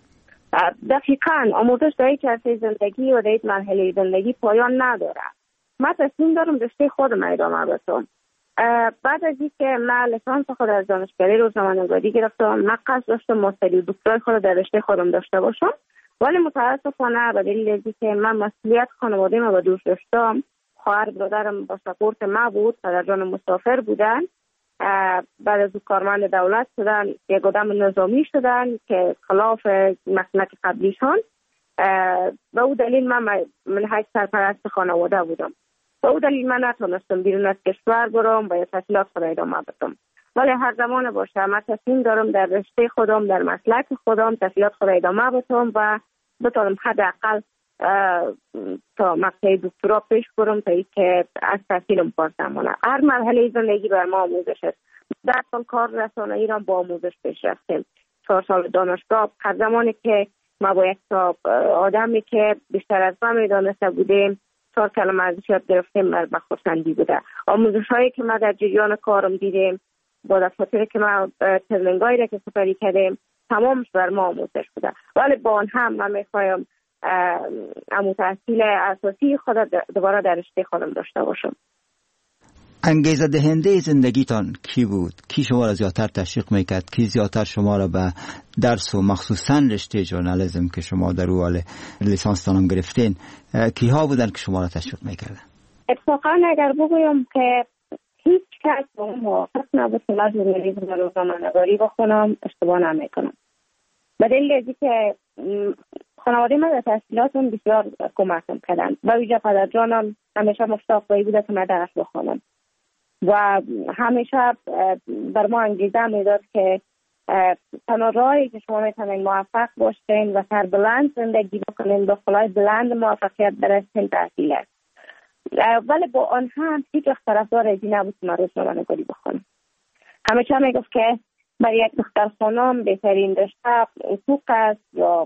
دقیقاً آموزش در یک عرصه زندگی و در یک مرحله زندگی پایان نداره. من تصمیم دارم رشته خودم ادامه بدم. بعد از اینکه من لیسانس خود از دانشکده روزنامه‌نگاری گرفتم، من قصد داشتم ماستری و دکترای خود در رشته خودم داشته باشم، ولی متاسفانه به دلیل اینکه من مسئولیت خانواده ما به دوش داشتم، خواهر برادرم با سپورت ما بود، پدرجانم مسافر بودن، بعد از کارمند دولت شدن، یک آدم نظامی شدن که خلاف مسلک قبلیشان. به او دلیل من من حیث سرپرست خانواده بودم. به او دلیل من نتونستم بیرون از کشور برم و تحصیلات خود ادامه بدم. ولی هر زمان باشه من تصمیم دارم در رشته خودم، در مسلک خودم تحصیلات خود ادامه بدم و بتونم حداقل تا مقطع دکترا پیش برم تا اینکه از تحصیلم باز نمانم. هر مرحله زندگی بر ما آموزش است. در سال کار رسانه‌ای را با آموزش پیش رفتیم. چهار سال دانشگاه، هر زمانی که ما با یک آدمی که بیشتر از ما میدانسته بودیم چهار کلمه ازش یاد گرفتیم، بر بخورسندی بوده. آموزش هایی که ما در جریان کارم دیدیم با دفاتری که ما ترنینگایی را که سپری کردیم تمامش بر ما آموزش بوده. ولی با آن هم من میخوایم امو تحصیل اساسی خود دوباره در رشته خودم داشته باشم. انگیزه دهنده زندگیتان کی بود؟ کی شما را زیادتر تشویق میکرد؟ کی زیادتر شما را به درس و مخصوصا رشته ژورنالیسم که شما در اول لیسانس تانم گرفتین، کی ها بودن که شما را تشویق میکردن؟ اتفاقا اگر بگویم که هیچ کس با اون موافق نبود که من ژورنالیسم و روزنامه‌نگاری بخونم، اشتباه نمیکنم. به دلیل اینکه که خانواده من در تحصیلاتم بسیار کمکم کردن و ویژه پدرجانم همیشه مشتاق بوده که من درس بخونم و همیشه بر ما انگیزه میداد که تنها راهی که شما میتونید موفق باشین و سر بلند زندگی بکنین، با خلای بلند موفقیت برسین تحصیل است. ولی با آن هم هیچ وقت طرفدار ازی نبود که من روزنامه‌نگاری بخونم. همیشه میگفت که برای یک دختر خانم بهترین رشته حقوق است یا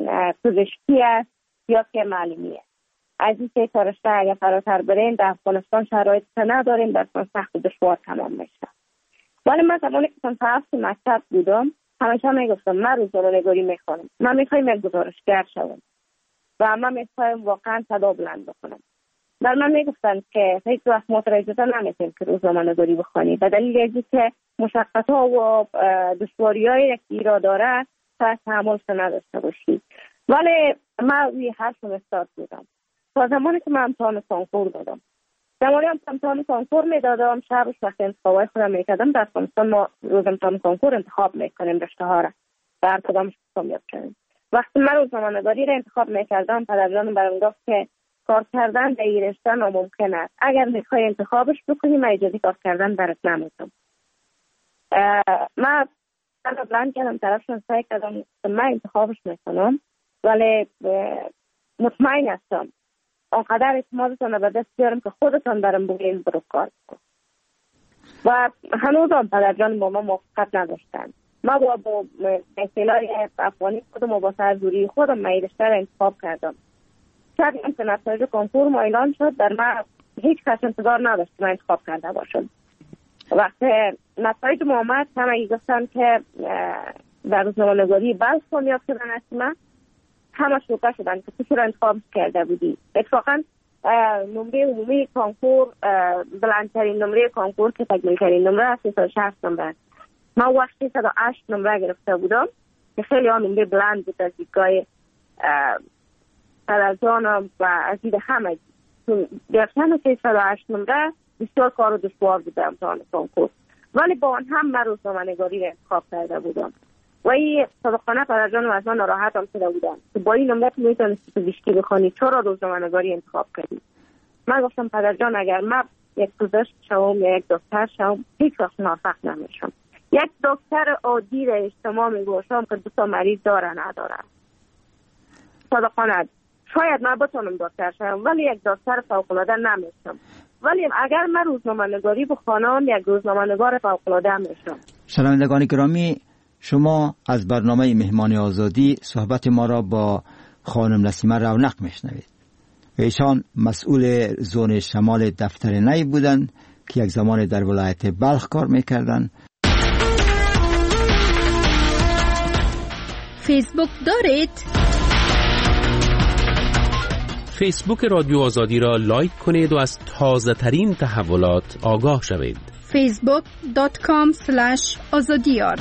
پزشکی است یا که معلمی است. از این سه تا رشته اگر فراتر برین در افغانستان شرایط نداریم، در سخت و دشوار تمام میشه. ولی من زمانی که صنف هفت مکتب بودم همیشه میگفتم من روزنامه‌نگاری میخوانم، من میخوایم یک گزارشگر شوم و من میخوایم واقعا صدا بلند بکنم. در من میگفتن که هیچ وقت متوجه نمیشیم که روزنامه‌نگاری بخونی به دلیل اینکه مشقت‌ها و دشواری‌هایی که ایرا داره تا تحمل نداشته باشی. ولی من روی حرف استاد بودم تا زمانی که من امتحان کنکور دادم. زمانی هم امتحان کنکور میدادم، شبش وقتی انتخابای خودم میکردم، در افغانستان ما روز امتحان کنکور انتخاب میکنیم رشته ها را در کدامش کامیاب کنیم. وقتی من روزنامه‌نگاری را انتخاب میکردم پدرجانم برام گفت که کار کردن در این رشته ناممکن است. اگر میخوای انتخابش بکنی من اجازه کار کردن برات نمیدم. من قبلا کردم طرفشون سعی کردم من انتخابش میکنم، ولی مطمئن هستم آنقدر اعتمادتان به دست بیارم که خودتان برم بگوین برو کار کن. و هنوز هم پدر جان با ما موافقت نداشتن. ما با با اصطلاح افغانی خودم و با سرزوری خودم من رشته را انتخاب کردم. شاید این که نتایج کنکور ما اعلان شد در من هیچ کس انتظار نداشت که من انتخاب کرده باشم. وقتی نتایج ما آمد همه گفتن که در روزنامه‌نگاری بلخ کامیاب شدن است، من همه شوکه شدن که تو چرا انتخاب کرده بودی. اتفاقا نمره عمومی کنکور بلندترین نمره کنکور که تکمیل ترین نمره است سیصد و شصت نمره. من وقتی سیصد و هشت نمره گرفته بودم که خیلی ها نمره بلند بود از دیدگاه پدرجانم و از دید همه. گرفتن سیصد و هشت نمره بسیار کار و دشوار بوده امتحان کنکور، ولی با آن هم من روزنامه‌نگاری را انتخاب کرده بودم و این صادقانه پدرجانم از من ناراحت هم شده بودم که با این نمره تو میتونستی تو بیشکی بخونی، چرا روزنامه‌نگاری انتخاب کردی؟ من گفتم پدرجان اگر من یک پزشک شوم یا یک دکتر شوم هیچ وقت موفق نمیشم. یک دکتر عادی را اجتماع میگوشم که دو تا مریض داره نداره. صادقانه شاید من بتونم دکتر شوم ولی یک دکتر فوق‌العاده نمیشم. ولی اگر من روزنامه‌نگاری بخوانم یک روزنامه‌نگار فوق‌العاده میشم. شنوندگان گرامی، شما از برنامه مهمان آزادی صحبت ما را با خانم نسیمه رونق میشنوید. ایشان مسئول زون شمال دفتر نی بودند که یک زمان در ولایت بلخ کار میکردند. فیسبوک دارید؟ فیسبوک رادیو آزادی را لایک کنید و از تازه ترین تحولات آگاه شوید. فیسبوک دات کام سلش آزادیار.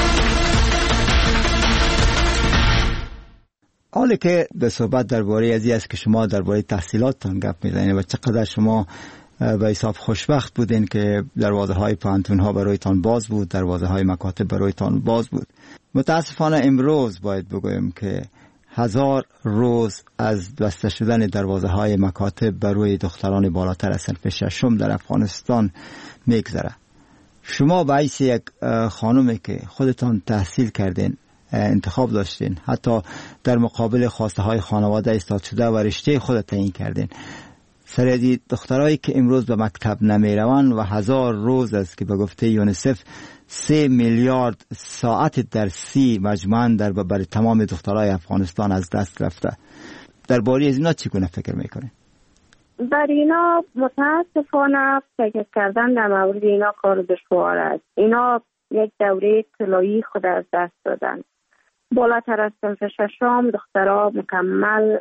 حالا که به صحبت درباره ازی است که شما درباره تحصیلاتتان گپ میزنید و چقدر شما به حساب خوشبخت بودین که دروازه های پانتون ها برایتان باز بود، دروازه های مکاتب برایتان باز بود. متاسفانه امروز باید بگویم که هزار روز از بسته شدن دروازه های مکاتب برای دختران بالاتر از صنف ششم در افغانستان میگذره. شما به حیث یک خانومی که خودتان تحصیل کردین، انتخاب داشتین، حتی در مقابل خواسته های خانواده ایستاد شده و رشته خود تعیین کردین، سردی دخترایی که امروز به مکتب نمی روند و هزار روز است که به گفته یونیسف سه میلیارد ساعت درسی مجموعاً در بر تمام دخترای افغانستان از دست رفته. درباره از اینا چگونه فکر میکنین؟ در اینا متاسفانه فکر کردن در مورد اینا کار دشوار است. اینا یک دوره طلایی خود از دست دادن. بالاتر از صنف ششم دخترها مکمل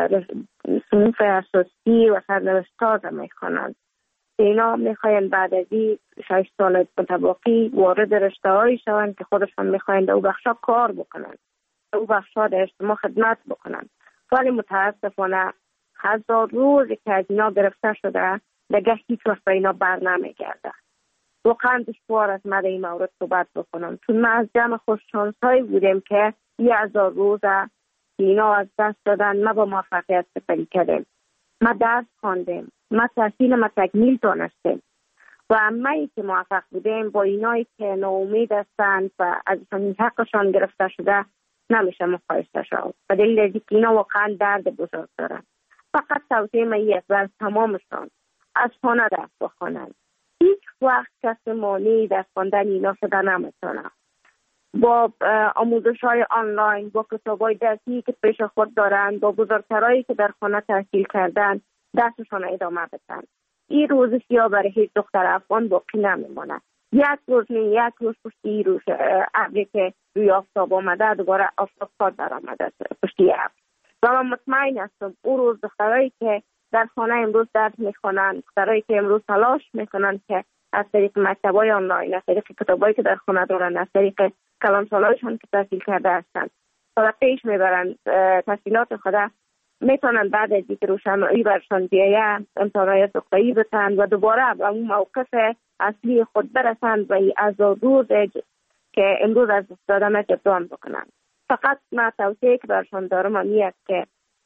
صنف اساسی و سرنوشت‌ها را میخوانند. اینا میخواین بعد از این شش سال متباقی وارد رشته‌هایی شوند که خودشان میخواین در او بخشا کار بکنند، در او بخشا در اجتماع خدمت بکنند. ولی متاسفانه هزار روز که از اینا گرفته شده دیگه هیچ وقت به اینا بر نمیگرده. واقعا دشوار است من در این مورد صحبت بکنم، چون ما از جمع خوششانس‌هایی بودیم که یه هزار روز اینا از دست دادن. ما با موفقیت سپری کردیم، ما درس خواندیم، ما تحصیل ما تکمیل دانستیم و همه‌ای که موفق بودیم با اینایی که ناامید هستند و ازشان حقشان گرفته شده نمیشه مقایسه شد. به دلیل اینکه اینا واقعا درد بزرگ دارن. فقط توصیه من یک بر تمامشان از خانه درس بخوانند. هیچ وقت کسی مانعی درس خواندن اینا شده نمیتونه. با آموزش های آنلاین، با کتاب های درسی که پیش خود دارند، با بزرگترایی که در خانه تحصیل کردن درسشان ادامه بدن. این روز سیاه برای هیچ دختر افغان باقی نمیمونه. یک روز نه یک روز پشتی روز ابری که روی آفتاب آمده دوباره آفتاب کار در آمده پشتی ابر. و من مطمئن هستم اون روز دخترایی که در خانه امروز درس میخونن، دخترایی که امروز تلاش میکنن که از طریق مکتبای آنلاین، از طریق کتابایی که در خانه دارن، از طریق کلانسالایشان که تحصیل کرده هستند تا پیش میبرن تحصیلات خود، میتونن بعد از اینکه روشنایی برشان بیایه امتحانات نقطه‌ای بتن و دوباره به اون موقف اصلی خود برسند و این از روز که امروز از دست دادن جبران بکنن. فقط من توصیه که برشان دارم اینه که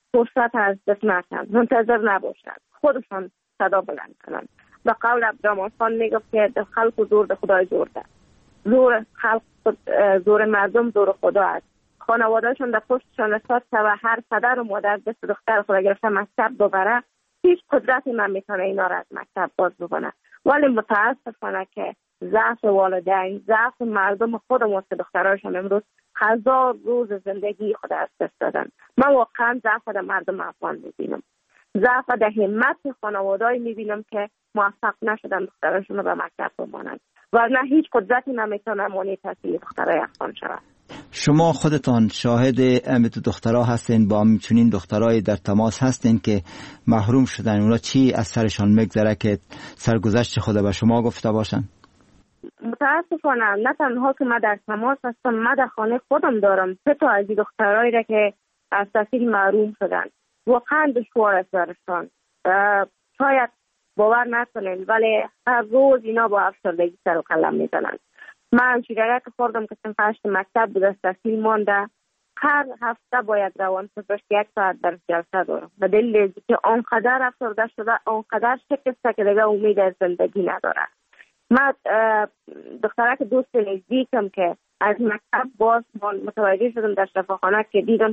فرصت از دست نکنن، منتظر نباشن، خودشان صدا بلند کنن. به قول عبدالرحمن خان میگفت که در خلق و زور در خدای زور ده. زور خلق زور مردم زور خدا است. خانوادهشون در پشتشان استاد و هر پدر و مادر دست دختر خود گرفته مکتب ببره، هیچ قدرتی نمیتونه اینا را از مکتب باز بکنه. ولی متاسفانه که ضعف والدین، ضعف مردم خودمون که دخترایشان امروز هزار روز زندگی خود از دست دادن. من واقعا ضعف در مردم افغان میبینم، ضعف در همت خانواده‌ای میبینم که موفق نشدن دخترایشون رو به مکتب بمانند، ورنه هیچ قدرتی نمیتونه مانع تحصیل دخترای افغان شود. شما خودتان شاهد امت دخترها هستین، با همچنین دخترای در تماس هستین که محروم شدن، اونا چی از سرشان میگذره که سرگذشت خود به شما گفته باشن؟ متاسفانه نه تنها که من در تماس هستم، من در خانه خودم دارم سه تا از این دخترایی را که از تحصیل محروم شدن. واقعا دشوار است برشان، شاید باور نکنین ولی هر روز اینا با افسردگی سر و کله میزنن. من شیرگه که خوردم که صنف هشت مکتب بود، از تحصیل مانده، هر هفته باید روان پزشک یک ساعت در جلسه دارم به دلیل که آنقدر افسرده شده، آنقدر شکسته که دیگه امید از زندگی نداره. من دختره که دوست نزدیکم که از مکتب باز متوجه شدم در شفاخانه که دیدم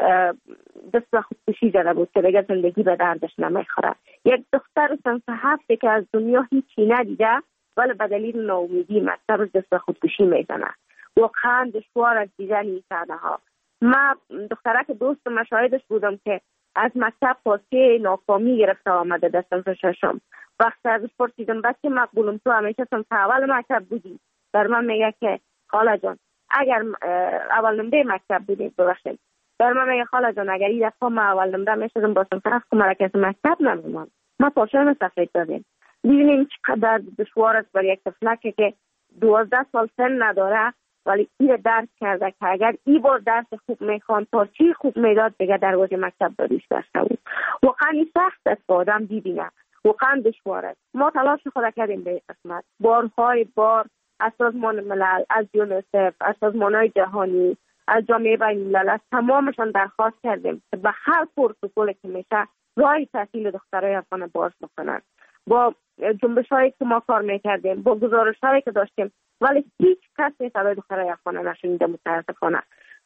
دست به خودکشی زده بود که دیگه زندگی به دردش نمیخوره. یک دختر صنف هفته که از دنیا هیچی ندیده ولی به دلیل ناامیدی مکتب دست به خودکشی میزنه. واقعا دشوار از دیدن این صحنه ها. من دختره که دوست مشاهدش بودم که از مکتب پاسه ناکامی گرفته آمده در صنف ششم. وقتی ازش پرسیدم بچه مقبولم تو همیشه صنف اول مکتب بودی؟ در من میگه که خاله جان اگر اول نمره مکتب بودی ببخشید. در من میگه خاله جان اگر این دفعه ما اول نمره میشدم با صنف هفت که مرکز مکتب نمیمان. ما پاشم سفید دادیم. ببینیم چقدر دشوار است برای یک طفلک که دوازده سال سن نداره ولی این درس کرده که اگر این بار درس خوب میخوان تا چی خوب میداد دیگه دروازه مکتب بریش داشته بود. واقعا این سخت است که آدم ببینه، واقعا دشوار است. ما تلاش خود کردیم به قسمت بارهای بار از سازمان ملل، از یونیسف، از سازمانهای جهانی، از جامعه بین الملل، از تمامشان درخواست کردیم که به هر پروتکلی که میشه راه تحصیل دخترای افغان باز بکنن. با جنبش هایی که ما کار میکردیم، با گزارش هایی که داشتیم ولی هیچ کس صدای دخترای افغان نشنیده متاسفانه.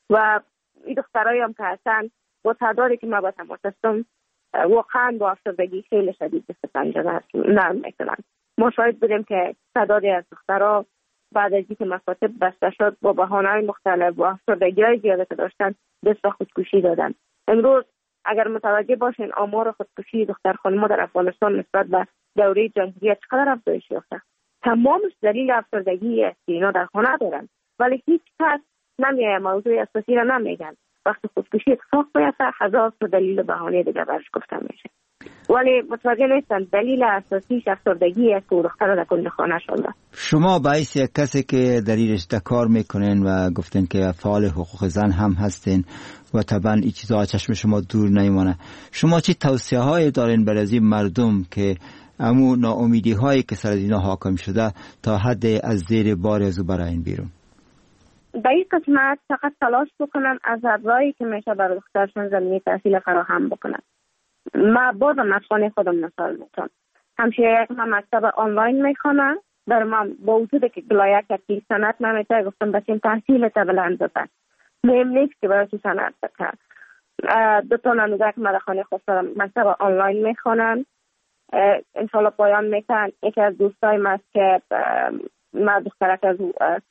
و این دخترایی هم که هستن با تعدادی که ما با تماس هستم واقعا با افسردگی خیلی شدید دست پنجه نرم میکنن. ما شاهد بودیم که تعدادی از دخترها بعد از اینکه مکاتب بسته شد با بهانه‌های مختلف و افسردگی های زیاده که داشتن دست به خودکشی دادن. امروز اگر متوجه باشین آمار خودکشی دختر خانم‌ها در افغانستان نسبت به دوره جمهوریت چقدر افزایش یافته. تمامش دلیل افسردگی است که اینا در خانه دارن ولی هیچ کس نمیاد موضوع اساسی را نمیگن. وقتی خودکشی اتفاق بیفته هزار تا دلیل و بهانه دیگه برش گفته میشه ولی متوجه نیستن دلیل اساسیش افسردگی است که دختر در کل خانه شده. شما باعث یک کسی که در این رشته کار میکنین و گفتین که فعال حقوق زن هم هستین و طبعا این چیزها چشم شما دور نمیمونه، شما چی توصیه هایی دارین برای مردم که امو ناامیدی هایی که سر اینا حاکم شده تا حد از زیر بار از براین بیرون؟ در این قسمت فقط تلاش بکنن از راهی که میشه برای دخترشون زمینه تحصیل فراهم بکنن. ما بازم از خانه خودم مثال میتونم. همشه یک من مکتب آنلاین میخوانم، در من با وجود که گلایه که سنت نمیشه گفتم بچین تحصیل تا بلند بزن. مهم نیست که برای تو سنت بکن. دو تا نموزه که من در خانه خود دارم مکتب آنلاین میخوانم. انشالله پایان میکنن. یکی از دوستای من است که من دخترک از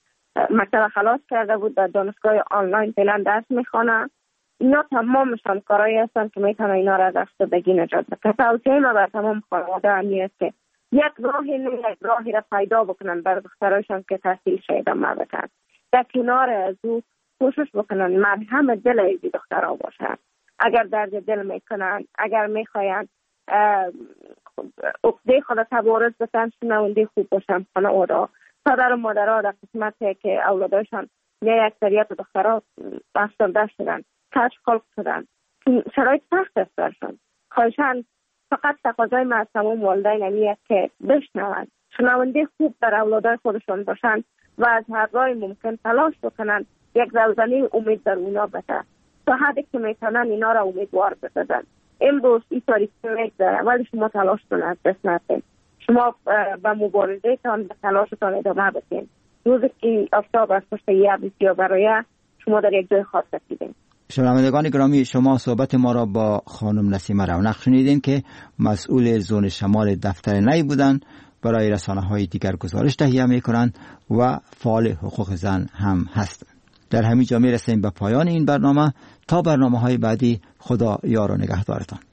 مکتب خلاص کرده بود در دانشگاه آنلاین فعلا درس میخوانم. اینا تمامشان کارایی هستن که میتونن اینا را از افسردگی نجات بدن. توصیه ما بر تمام خانواده همی است که یک راهی نه یک راهی را پیدا بکنن برای دخترایشان که تحصیل شده ما بکن. در کنار از او کوشش بکنن مرهم دل ایزی دخترها باشن. اگر درد دل میکنن، اگر میخواین عقده خود تبارز بسن، شنونده خوب باشن خانواده. پدر و مادرها در قسمتی که اولادایشان نه اکثریت دخترها افسرده شدن، کج خلق شدن، شرایط سخت است برشان. خواهشان فقط تقاضای ما از تمام والدین همی است که بشنوند، شنونده خوب در اولادای خودشان باشند و از هر راه ممکن تلاش بکنند یک زلزله امید در اونا بده. تا حدی که میتونن اینا را امیدوار بسازن. امروز این تاریخ میگذره ولی شما تلاشتون از دست ندید. شما به مبارزه تان به تلاشتان ادامه بدین. روزی که آفتاب از پشت یه بسیار برای شما در یک جای خاص رسیدین. شنوندگان گرامی، شما صحبت ما را با خانم نسیمه رونق شنیدین که مسئول زون شمال دفتر نی بودند. برای رسانه های دیگر گزارش تهیه می کنند و فعال حقوق زن هم هستند. در همین جا می رسیم به پایان این برنامه. تا برنامه های بعدی، خدا یار و نگهدارتان.